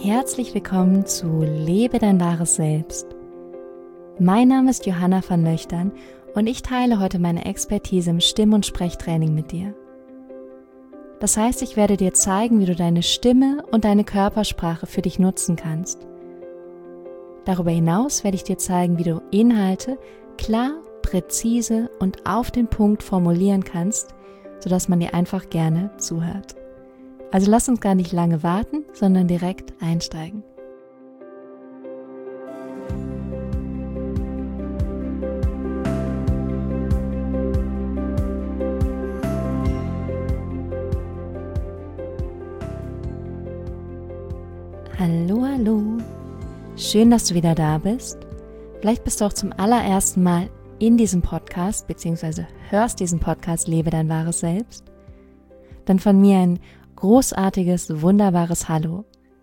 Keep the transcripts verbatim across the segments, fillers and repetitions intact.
herzlich willkommen zu Lebe dein wahres Selbst. Mein Name ist Johanna van Löchtern und ich teile heute meine Expertise im Stimm- und Sprechtraining mit dir. Das heißt, ich werde dir zeigen, wie du deine Stimme und deine Körpersprache für dich nutzen kannst. Darüber hinaus werde ich dir zeigen, wie du Inhalte klar, präzise und auf den Punkt formulieren kannst, sodass man dir einfach gerne zuhört. Also lass uns gar nicht lange warten, sondern direkt einsteigen. Hallo, hallo. Schön, dass du wieder da bist. Vielleicht bist du auch zum allerersten Mal in diesem Podcast, beziehungsweise hörst diesen Podcast Lebe dein wahres Selbst. Dann von mir ein großartiges, wunderbares Hallo.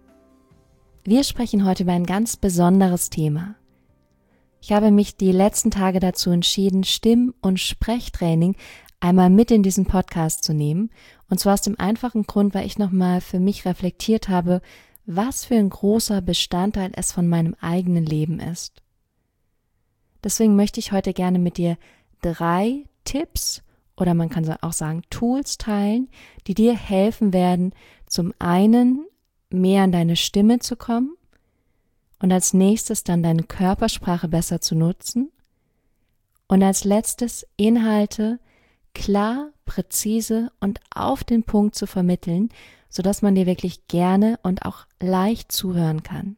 Wir sprechen heute über ein ganz besonderes Thema. Ich habe mich die letzten Tage dazu entschieden, Stimm- und Sprechtraining einmal mit in diesen Podcast zu nehmen. Und zwar aus dem einfachen Grund, weil ich nochmal für mich reflektiert habe, was für ein großer Bestandteil es von meinem eigenen Leben ist. Deswegen möchte ich heute gerne mit dir drei Tipps oder man kann auch sagen Tools teilen, die dir helfen werden, zum einen mehr an deine Stimme zu kommen und als nächstes dann deine Körpersprache besser zu nutzen und als letztes Inhalte klar, präzise und auf den Punkt zu vermitteln, sodass man dir wirklich gerne und auch leicht zuhören kann.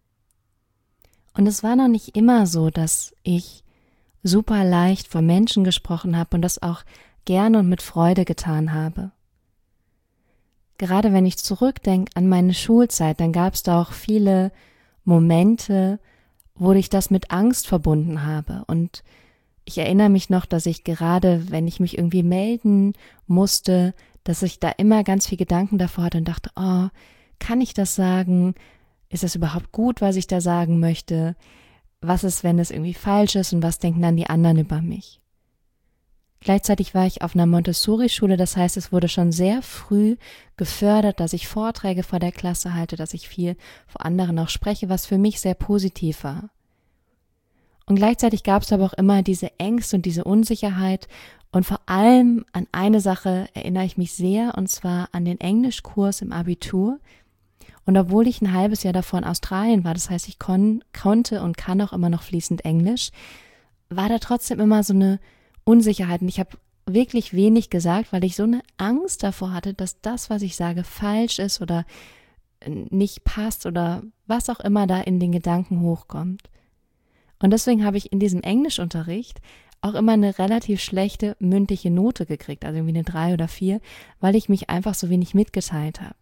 Und es war noch nicht immer so, dass ich super leicht vor Menschen gesprochen habe und das auch gerne und mit Freude getan habe. Gerade wenn ich zurückdenke an meine Schulzeit, dann gab es da auch viele Momente, wo ich das mit Angst verbunden habe. Und ich erinnere mich noch, dass ich gerade, wenn ich mich irgendwie melden musste, dass ich da immer ganz viel Gedanken davor hatte und dachte, oh, kann ich das sagen? Ist das überhaupt gut, was ich da sagen möchte? Was ist, wenn es irgendwie falsch ist und was denken dann die anderen über mich? Gleichzeitig war ich auf einer Montessori-Schule, das heißt, es wurde schon sehr früh gefördert, dass ich Vorträge vor der Klasse halte, dass ich viel vor anderen auch spreche, was für mich sehr positiv war. Und gleichzeitig gab es aber auch immer diese Ängste und diese Unsicherheit und vor allem an eine Sache erinnere ich mich sehr, und zwar an den Englischkurs im Abitur. Und obwohl ich ein halbes Jahr davor in Australien war, das heißt, ich kon- konnte und kann auch immer noch fließend Englisch, war da trotzdem immer so eine Unsicherheit. Und ich habe wirklich wenig gesagt, weil ich so eine Angst davor hatte, dass das, was ich sage, falsch ist oder nicht passt oder was auch immer da in den Gedanken hochkommt. Und deswegen habe ich in diesem Englischunterricht auch immer eine relativ schlechte mündliche Note gekriegt, also irgendwie eine drei oder vier, weil ich mich einfach so wenig mitgeteilt habe.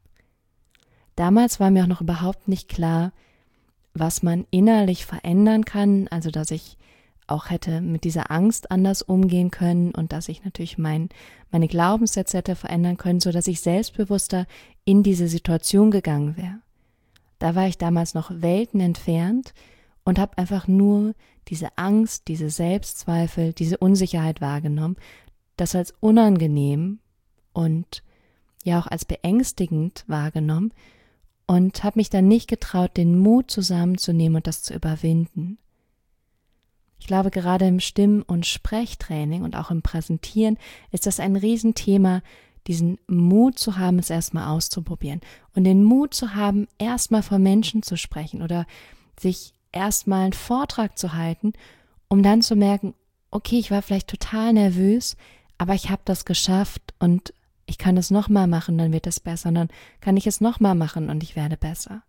Damals war mir auch noch überhaupt nicht klar, was man innerlich verändern kann, also dass ich auch hätte mit dieser Angst anders umgehen können und dass ich natürlich mein, meine Glaubenssätze hätte verändern können, sodass ich selbstbewusster in diese Situation gegangen wäre. Da war ich damals noch Welten entfernt und habe einfach nur diese Angst, diese Selbstzweifel, diese Unsicherheit wahrgenommen, das als unangenehm und ja auch als beängstigend wahrgenommen, und habe mich dann nicht getraut, den Mut zusammenzunehmen und das zu überwinden. Ich glaube, gerade im Stimm- und Sprechtraining und auch im Präsentieren ist das ein Riesenthema, diesen Mut zu haben, es erstmal auszuprobieren und den Mut zu haben, erstmal vor Menschen zu sprechen oder sich erstmal einen Vortrag zu halten, um dann zu merken, okay, ich war vielleicht total nervös, aber ich habe das geschafft und ich kann es nochmal machen, dann wird es besser. Und dann kann ich es nochmal machen und ich werde besser.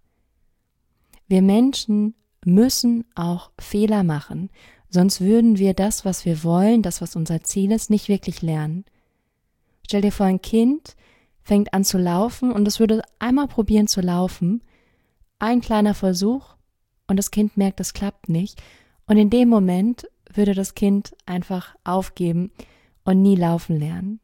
Wir Menschen müssen auch Fehler machen, sonst würden wir das, was wir wollen, das, was unser Ziel ist, nicht wirklich lernen. Stell dir vor, ein Kind fängt an zu laufen und es würde einmal probieren zu laufen, ein kleiner Versuch und das Kind merkt, es klappt nicht. Und in dem Moment würde das Kind einfach aufgeben und nie laufen lernen.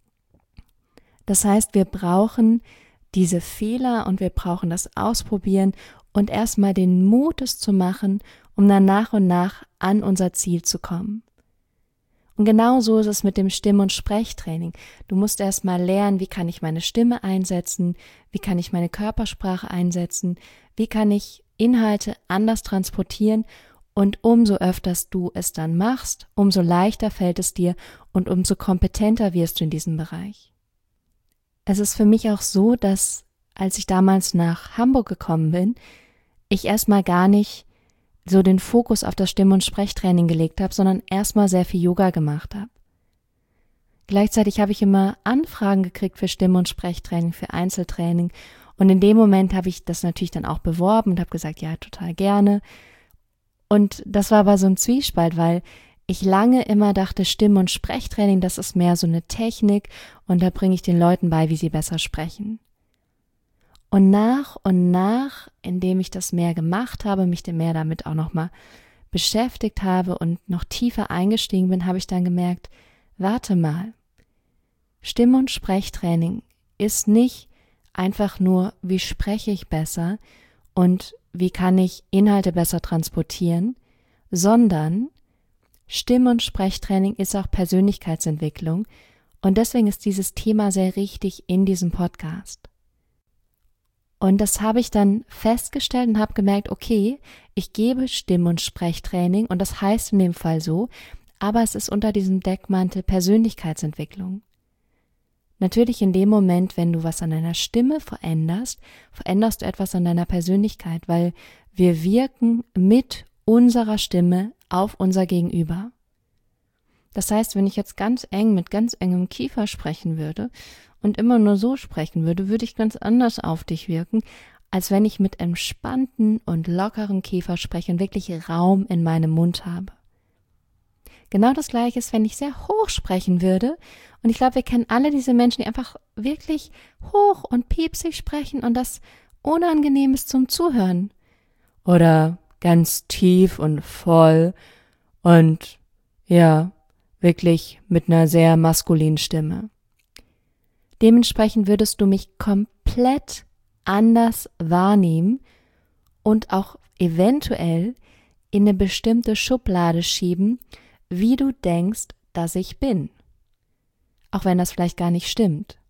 Das heißt, wir brauchen diese Fehler und wir brauchen das Ausprobieren und erstmal den Mut, es zu machen, um dann nach und nach an unser Ziel zu kommen. Und genau so ist es mit dem Stimm- und Sprechtraining. Du musst erst mal lernen, wie kann ich meine Stimme einsetzen, wie kann ich meine Körpersprache einsetzen, wie kann ich Inhalte anders transportieren, und umso öfters du es dann machst, umso leichter fällt es dir und umso kompetenter wirst du in diesem Bereich. Es ist für mich auch so, dass als ich damals nach Hamburg gekommen bin, ich erstmal gar nicht so den Fokus auf das Stimm- und Sprechtraining gelegt habe, sondern erstmal sehr viel Yoga gemacht habe. Gleichzeitig habe ich immer Anfragen gekriegt für Stimm- und Sprechtraining, für Einzeltraining, und in dem Moment habe ich das natürlich dann auch beworben und habe gesagt, ja, total gerne. Und das war aber so ein Zwiespalt, weil ich lange immer dachte, Stimm- und Sprechtraining, das ist mehr so eine Technik und da bringe ich den Leuten bei, wie sie besser sprechen. Und nach und nach, indem ich das mehr gemacht habe, mich mehr damit auch nochmal beschäftigt habe und noch tiefer eingestiegen bin, habe ich dann gemerkt, warte mal, Stimm- und Sprechtraining ist nicht einfach nur, wie spreche ich besser und wie kann ich Inhalte besser transportieren, sondern Stimm- und Sprechtraining ist auch Persönlichkeitsentwicklung und deswegen ist dieses Thema sehr richtig in diesem Podcast. Und das habe ich dann festgestellt und habe gemerkt, okay, ich gebe Stimm- und Sprechtraining und das heißt in dem Fall so, aber es ist unter diesem Deckmantel Persönlichkeitsentwicklung. Natürlich in dem Moment, wenn du was an deiner Stimme veränderst, veränderst du etwas an deiner Persönlichkeit, weil wir wirken mit unserer Stimme auf unser Gegenüber. Das heißt, wenn ich jetzt ganz eng mit ganz engem Kiefer sprechen würde und immer nur so sprechen würde, würde ich ganz anders auf dich wirken, als wenn ich mit entspannten und lockeren Kiefer spreche und wirklich Raum in meinem Mund habe. Genau das Gleiche ist, wenn ich sehr hoch sprechen würde. Und ich glaube, wir kennen alle diese Menschen, die einfach wirklich hoch und piepsig sprechen und das unangenehm ist zum Zuhören. Oder ganz tief und voll und ja, wirklich mit einer sehr maskulinen Stimme. Dementsprechend würdest du mich komplett anders wahrnehmen und auch eventuell in eine bestimmte Schublade schieben, wie du denkst, dass ich bin. Auch wenn das vielleicht gar nicht stimmt.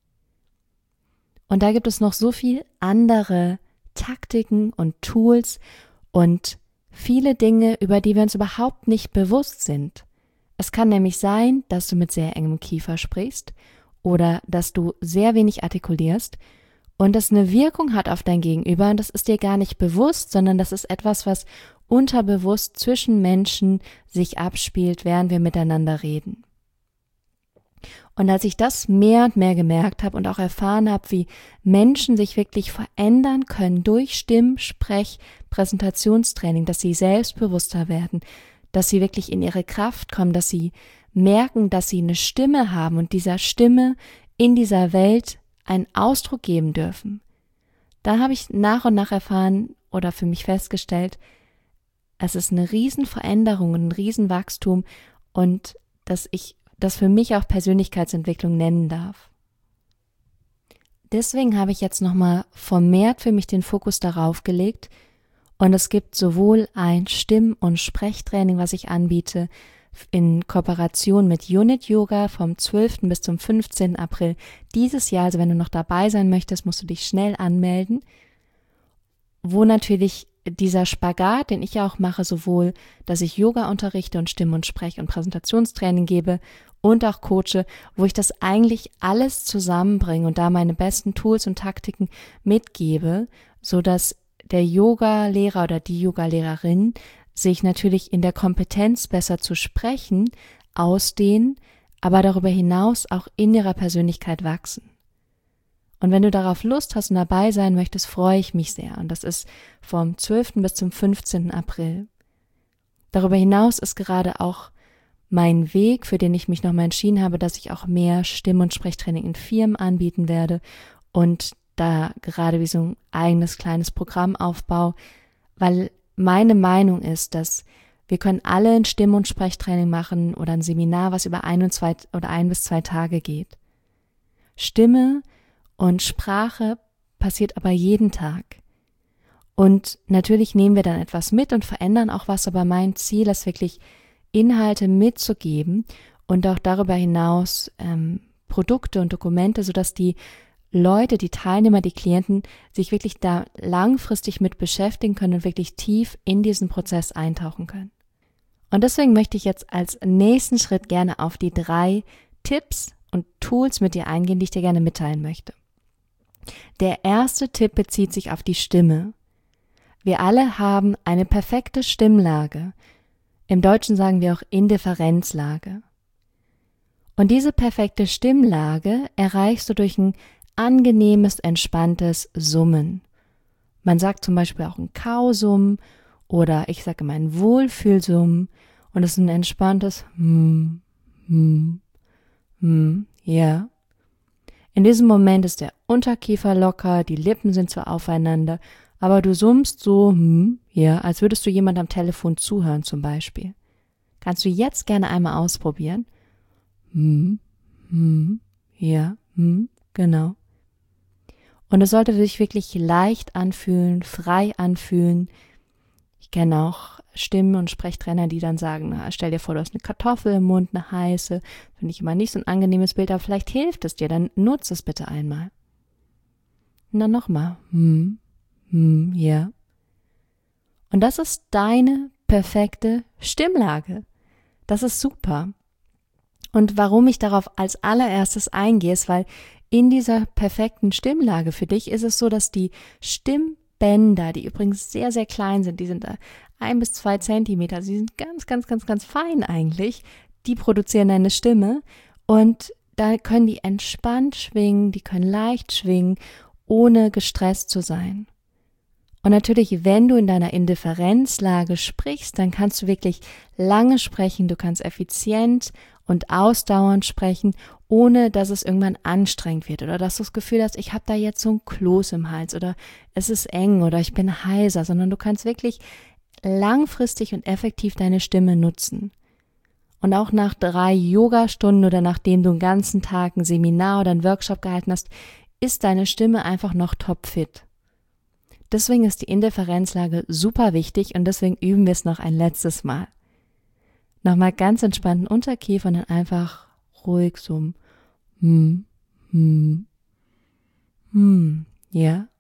Und da gibt es noch so viel andere Taktiken und Tools und viele Dinge, über die wir uns überhaupt nicht bewusst sind. Es kann nämlich sein, dass du mit sehr engem Kiefer sprichst oder dass du sehr wenig artikulierst und das eine Wirkung hat auf dein Gegenüber und das ist dir gar nicht bewusst, sondern das ist etwas, was unterbewusst zwischen Menschen sich abspielt, während wir miteinander reden. Und als ich das mehr und mehr gemerkt habe und auch erfahren habe, wie Menschen sich wirklich verändern können durch Stimm-, Sprech-, Präsentationstraining, dass sie selbstbewusster werden, dass sie wirklich in ihre Kraft kommen, dass sie merken, dass sie eine Stimme haben und dieser Stimme in dieser Welt einen Ausdruck geben dürfen. Da habe ich nach und nach erfahren oder für mich festgestellt, es ist eine Riesenveränderung, ein Riesenwachstum und dass ich das für mich auch Persönlichkeitsentwicklung nennen darf. Deswegen habe ich jetzt nochmal vermehrt für mich den Fokus darauf gelegt und es gibt sowohl ein Stimm- und Sprechtraining, was ich anbiete, in Kooperation mit Unit Yoga vom zwölften bis zum fünfzehnten April dieses Jahr. Also wenn du noch dabei sein möchtest, musst du dich schnell anmelden, wo natürlich dieser Spagat, den ich ja auch mache, sowohl, dass ich Yoga unterrichte und Stimm- und Sprech- und Präsentationstraining gebe und auch coache, wo ich das eigentlich alles zusammenbringe und da meine besten Tools und Taktiken mitgebe, so dass der Yoga-Lehrer oder die Yoga-Lehrerin sich natürlich in der Kompetenz besser zu sprechen, ausdehnen, aber darüber hinaus auch in ihrer Persönlichkeit wachsen. Und wenn du darauf Lust hast und dabei sein möchtest, freue ich mich sehr. Und das ist vom zwölften bis zum fünfzehnten April. Darüber hinaus ist gerade auch mein Weg, für den ich mich nochmal entschieden habe, dass ich auch mehr Stimm- und Sprechtraining in Firmen anbieten werde und da gerade wie so ein eigenes kleines Programm aufbaue, weil meine Meinung ist, dass wir können alle ein Stimm- und Sprechtraining machen oder ein Seminar, was über ein und zwei oder ein bis zwei Tage geht. Stimme und Sprache passiert aber jeden Tag. Und natürlich nehmen wir dann etwas mit und verändern auch was, aber mein Ziel ist wirklich, Inhalte mitzugeben und auch darüber hinaus ähm, Produkte und Dokumente, sodass die Leute, die Teilnehmer, die Klienten sich wirklich da langfristig mit beschäftigen können und wirklich tief in diesen Prozess eintauchen können. Und deswegen möchte ich jetzt als nächsten Schritt gerne auf die drei Tipps und Tools mit dir eingehen, die ich dir gerne mitteilen möchte. Der erste Tipp bezieht sich auf die Stimme. Wir alle haben eine perfekte Stimmlage. Im Deutschen sagen wir auch Indifferenzlage. Und diese perfekte Stimmlage erreichst du durch ein angenehmes, entspanntes Summen. Man sagt zum Beispiel auch ein Kausummen oder ich sage immer ein Wohlfühlsummen und es ist ein entspanntes Hm, Hm, Hm, ja. In diesem Moment ist der Unterkiefer locker, die Lippen sind zwar aufeinander, aber du summst so, hm, ja, als würdest du jemand am Telefon zuhören zum Beispiel. Kannst du jetzt gerne einmal ausprobieren? Hm, hm, ja, hm, genau. Und es sollte sich wirklich leicht anfühlen, frei anfühlen. Ich kenne auch Stimmen- und Sprechtrainer, die dann sagen, na, stell dir vor, du hast eine Kartoffel im Mund, eine heiße. Finde ich immer nicht so ein angenehmes Bild, aber vielleicht hilft es dir, dann nutze es bitte einmal. Und dann nochmal. Hm, hm, ja. Und das ist deine perfekte Stimmlage. Das ist super. Und warum ich darauf als allererstes eingehe, ist, weil in dieser perfekten Stimmlage für dich ist es so, dass die Stimmbänder, die übrigens sehr, sehr klein sind, die sind da ein bis zwei Zentimeter, sie sind ganz, ganz, ganz, ganz fein eigentlich, die produzieren deine Stimme und da können die entspannt schwingen, die können leicht schwingen, ohne gestresst zu sein. Und natürlich, wenn du in deiner Indifferenzlage sprichst, dann kannst du wirklich lange sprechen, du kannst effizient und ausdauernd sprechen, ohne dass es irgendwann anstrengend wird oder dass du das Gefühl hast, ich habe da jetzt so ein Kloß im Hals oder es ist eng oder ich bin heiser, sondern du kannst wirklich langfristig und effektiv deine Stimme nutzen. Und auch nach drei Yoga-Stunden oder nachdem du einen ganzen Tag ein Seminar oder einen Workshop gehalten hast, ist deine Stimme einfach noch topfit. Deswegen ist die Indifferenzlage super wichtig und deswegen üben wir es noch ein letztes Mal. Nochmal ganz entspannten Unterkiefer und dann einfach ruhig so hm, hm, hm, ja.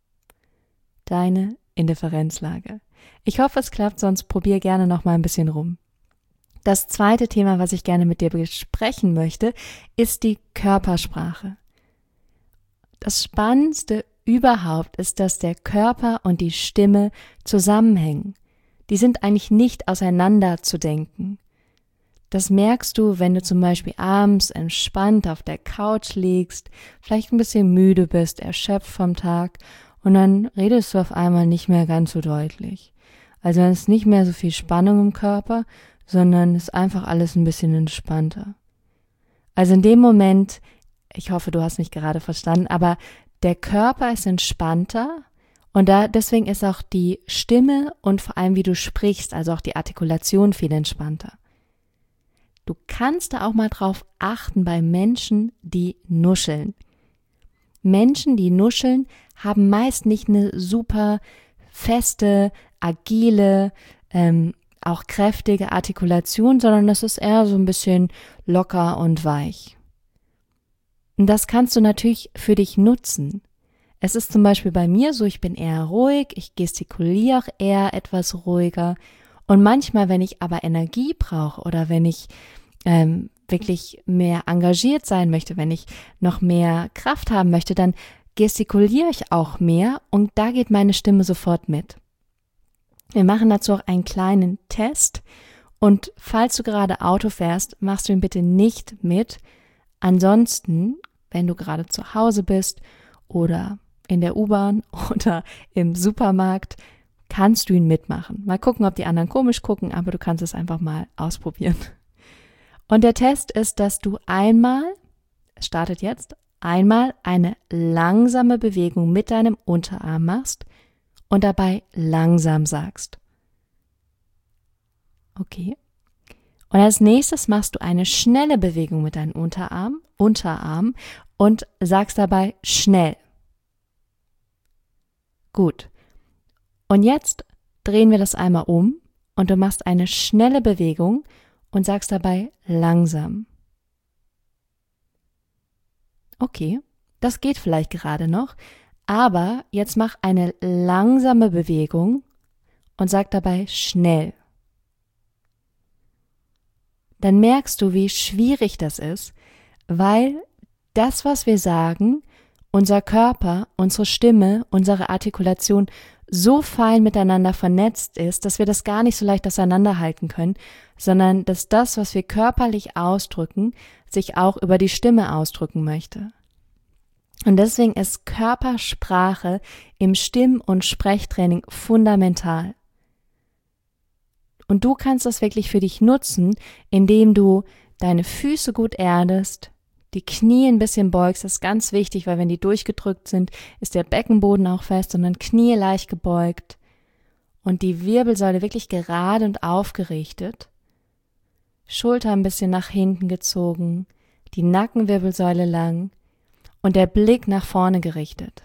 Deine Indifferenzlage. Ich hoffe, es klappt, sonst probier gerne noch mal ein bisschen rum. Das zweite Thema, was ich gerne mit dir besprechen möchte, ist die Körpersprache. Das Spannendste überhaupt ist, dass der Körper und die Stimme zusammenhängen. Die sind eigentlich nicht auseinander zu denken. Das merkst du, wenn du zum Beispiel abends entspannt auf der Couch liegst, vielleicht ein bisschen müde bist, erschöpft vom Tag und dann redest du auf einmal nicht mehr ganz so deutlich. Also es ist nicht mehr so viel Spannung im Körper, sondern es ist einfach alles ein bisschen entspannter. Also in dem Moment, ich hoffe, du hast mich gerade verstanden, aber der Körper ist entspannter und da deswegen ist auch die Stimme und vor allem wie du sprichst, also auch die Artikulation viel entspannter. Du kannst da auch mal drauf achten bei Menschen, die nuscheln. Menschen, die nuscheln, haben meist nicht eine super feste, agile, ähm, auch kräftige Artikulation, sondern das ist eher so ein bisschen locker und weich. Und das kannst du natürlich für dich nutzen. Es ist zum Beispiel bei mir so, ich bin eher ruhig, ich gestikuliere auch eher etwas ruhiger. Und manchmal, wenn ich aber Energie brauche oder wenn ich ähm, wirklich mehr engagiert sein möchte, wenn ich noch mehr Kraft haben möchte, dann gestikuliere ich auch mehr und da geht meine Stimme sofort mit. Wir machen dazu auch einen kleinen Test und falls du gerade Auto fährst, machst du ihn bitte nicht mit. Ansonsten, wenn du gerade zu Hause bist oder in der U-Bahn oder im Supermarkt, kannst du ihn mitmachen. Mal gucken, ob die anderen komisch gucken, aber du kannst es einfach mal ausprobieren. Und der Test ist, dass du einmal, es startet jetzt, einmal eine langsame Bewegung mit deinem Unterarm machst und dabei langsam sagst. Okay. Und als nächstes machst du eine schnelle Bewegung mit deinem Unterarm, Unterarm und sagst dabei schnell. Gut. Und jetzt drehen wir das einmal um und du machst eine schnelle Bewegung und sagst dabei langsam. Okay, das geht vielleicht gerade noch, aber jetzt mach eine langsame Bewegung und sag dabei schnell. Dann merkst du, wie schwierig das ist, weil das, was wir sagen, unser Körper, unsere Stimme, unsere Artikulation so fein miteinander vernetzt ist, dass wir das gar nicht so leicht auseinanderhalten können, sondern dass das, was wir körperlich ausdrücken, sich auch über die Stimme ausdrücken möchte. Und deswegen ist Körpersprache im Stimm- und Sprechtraining fundamental. Und du kannst das wirklich für dich nutzen, indem du deine Füße gut erdest, die Knie ein bisschen beugst, das ist ganz wichtig, weil wenn die durchgedrückt sind, ist der Beckenboden auch fest, sondern Knie leicht gebeugt und die Wirbelsäule wirklich gerade und aufgerichtet. Schulter ein bisschen nach hinten gezogen, die Nackenwirbelsäule lang und der Blick nach vorne gerichtet.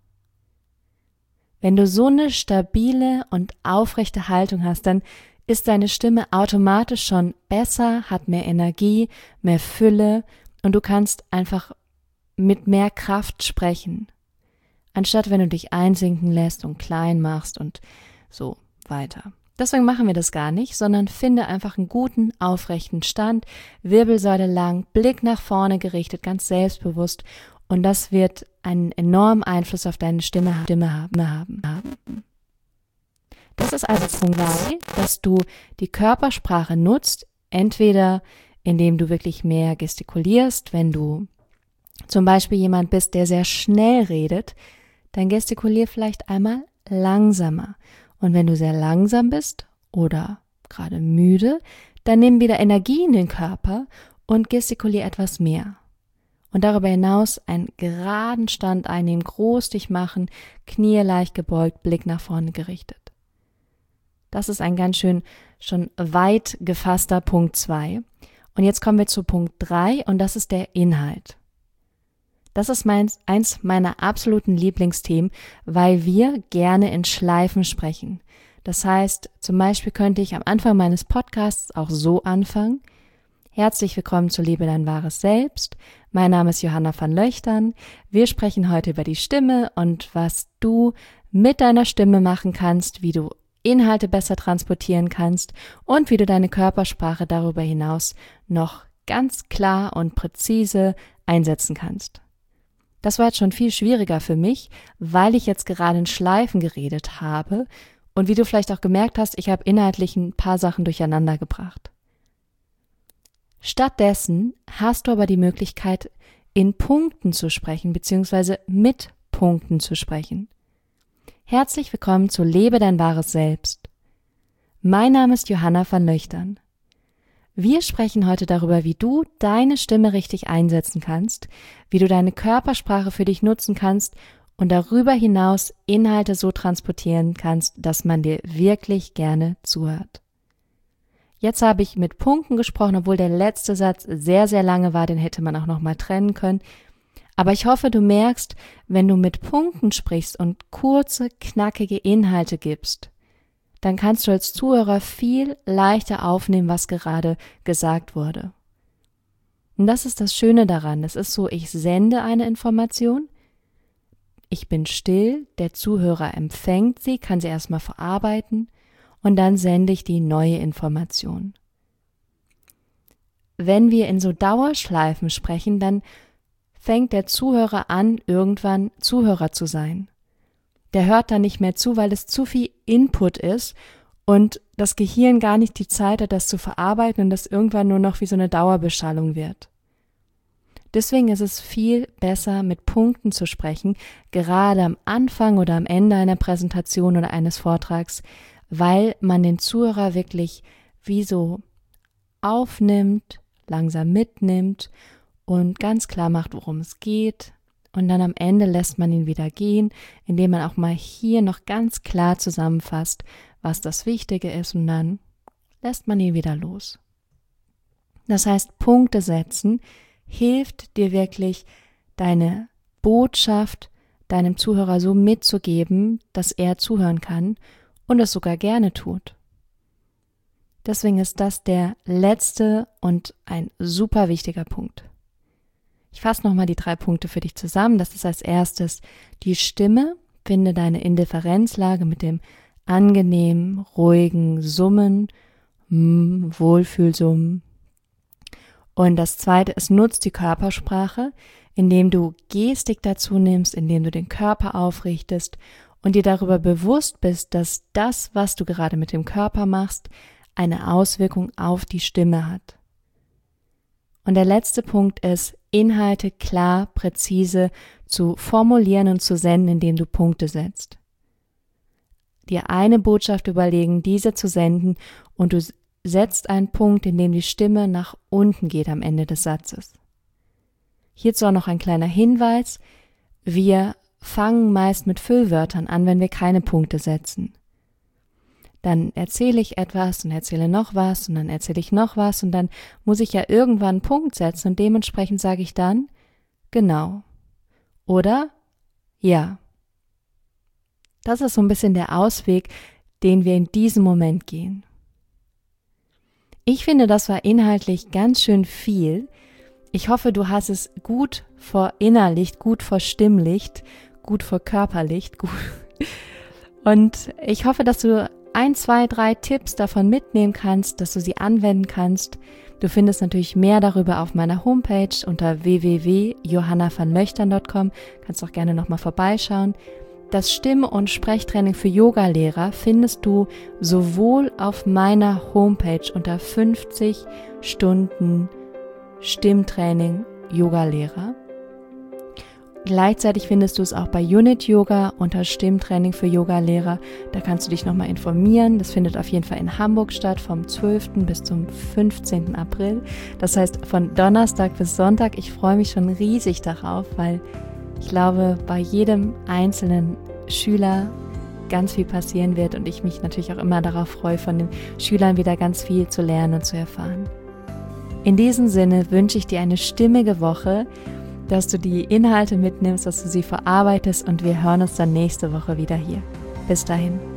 Wenn du so eine stabile und aufrechte Haltung hast, dann ist deine Stimme automatisch schon besser, hat mehr Energie, mehr Fülle und du kannst einfach mit mehr Kraft sprechen, anstatt wenn du dich einsinken lässt und klein machst und so weiter. Deswegen machen wir das gar nicht, sondern finde einfach einen guten, aufrechten Stand, Wirbelsäule lang, Blick nach vorne gerichtet, ganz selbstbewusst und das wird einen enormen Einfluss auf deine Stimme, Stimme haben, haben, haben. Das ist also Punkt zwei, dass du die Körpersprache nutzt, entweder indem du wirklich mehr gestikulierst, wenn du zum Beispiel jemand bist, der sehr schnell redet, dann gestikulier vielleicht einmal langsamer. Und wenn du sehr langsam bist oder gerade müde, dann nimm wieder Energie in den Körper und gestikulier etwas mehr. Und darüber hinaus einen geraden Stand einnehmen, groß dich machen, Knie leicht gebeugt, Blick nach vorne gerichtet. Das ist ein ganz schön schon weit gefasster Punkt zwei. Und jetzt kommen wir zu Punkt drei und das ist der Inhalt. Das ist mein, eins meiner absoluten Lieblingsthemen, weil wir gerne in Schleifen sprechen. Das heißt, zum Beispiel könnte ich am Anfang meines Podcasts auch so anfangen. Herzlich willkommen zu Lebe dein wahres Selbst. Mein Name ist Johanna van Löchtern. Wir sprechen heute über die Stimme und was du mit deiner Stimme machen kannst, wie du Inhalte besser transportieren kannst und wie du deine Körpersprache darüber hinaus noch ganz klar und präzise einsetzen kannst. Das war jetzt schon viel schwieriger für mich, weil ich jetzt gerade in Schleifen geredet habe und wie du vielleicht auch gemerkt hast, ich habe inhaltlich ein paar Sachen durcheinander gebracht. Stattdessen hast du aber die Möglichkeit, in Punkten zu sprechen bzw. mit Punkten zu sprechen. Herzlich willkommen zu Lebe dein wahres Selbst. Mein Name ist Johanna van Löchtern. Wir sprechen heute darüber, wie du deine Stimme richtig einsetzen kannst, wie du deine Körpersprache für dich nutzen kannst und darüber hinaus Inhalte so transportieren kannst, dass man dir wirklich gerne zuhört. Jetzt habe ich mit Punkten gesprochen, obwohl der letzte Satz sehr, sehr lange war, den hätte man auch noch mal trennen können. Aber ich hoffe, du merkst, wenn du mit Punkten sprichst und kurze, knackige Inhalte gibst, dann kannst du als Zuhörer viel leichter aufnehmen, was gerade gesagt wurde. Und das ist das Schöne daran. Es ist so, ich sende eine Information, ich bin still, der Zuhörer empfängt sie, kann sie erstmal verarbeiten und dann sende ich die neue Information. Wenn wir in so Dauerschleifen sprechen, dann fängt der Zuhörer an, irgendwann Zuhörer zu sein. Der hört dann nicht mehr zu, weil es zu viel Input ist und das Gehirn gar nicht die Zeit hat, das zu verarbeiten und das irgendwann nur noch wie so eine Dauerbeschallung wird. Deswegen ist es viel besser, mit Punkten zu sprechen, gerade am Anfang oder am Ende einer Präsentation oder eines Vortrags, weil man den Zuhörer wirklich wie so aufnimmt, langsam mitnimmt und ganz klar macht, worum es geht. Und dann am Ende lässt man ihn wieder gehen, indem man auch mal hier noch ganz klar zusammenfasst, was das Wichtige ist und dann lässt man ihn wieder los. Das heißt, Punkte setzen hilft dir wirklich, deine Botschaft deinem Zuhörer so mitzugeben, dass er zuhören kann und es sogar gerne tut. Deswegen ist das der letzte und ein super wichtiger Punkt. Ich fasse nochmal die drei Punkte für dich zusammen. Das ist als erstes die Stimme. Finde deine Indifferenzlage mit dem angenehmen, ruhigen Summen, mm, Wohlfühlsummen. Und das zweite ist, nutz die Körpersprache, indem du Gestik dazu nimmst, indem du den Körper aufrichtest und dir darüber bewusst bist, dass das, was du gerade mit dem Körper machst, eine Auswirkung auf die Stimme hat. Und der letzte Punkt ist, Inhalte klar, präzise zu formulieren und zu senden, indem du Punkte setzt. Dir eine Botschaft überlegen, diese zu senden, und du setzt einen Punkt, in dem die Stimme nach unten geht am Ende des Satzes. Hierzu auch noch ein kleiner Hinweis: Wir fangen meist mit Füllwörtern an, wenn wir keine Punkte setzen. Dann erzähle ich etwas und erzähle noch was und dann erzähle ich noch was und dann muss ich ja irgendwann einen Punkt setzen und dementsprechend sage ich dann genau oder ja. Das ist so ein bisschen der Ausweg, den wir in diesem Moment gehen. Ich finde, das war inhaltlich ganz schön viel. Ich hoffe, du hast es gut verinnerlicht, gut verstimmlicht, gut verkörperlicht. Gut. Und ich hoffe, dass du ein, zwei, drei Tipps davon mitnehmen kannst, dass du sie anwenden kannst. Du findest natürlich mehr darüber auf meiner Homepage unter w w w punkt johanna van löchtern punkt com. Kannst auch gerne nochmal vorbeischauen. Das Stimm- und Sprechtraining für Yogalehrer findest du sowohl auf meiner Homepage unter fünfzig Stunden Stimmtraining Yogalehrer. Gleichzeitig findest du es auch bei Unit Yoga unter Stimmtraining für Yogalehrer. Da kannst du dich nochmal informieren. Das findet auf jeden Fall in Hamburg statt, vom zwölften bis zum fünfzehnten April. Das heißt von Donnerstag bis Sonntag. Ich freue mich schon riesig darauf, weil ich glaube, bei jedem einzelnen Schüler ganz viel passieren wird und ich mich natürlich auch immer darauf freue, von den Schülern wieder ganz viel zu lernen und zu erfahren. In diesem Sinne wünsche ich dir eine stimmige Woche, dass du die Inhalte mitnimmst, dass du sie verarbeitest und wir hören uns dann nächste Woche wieder hier. Bis dahin.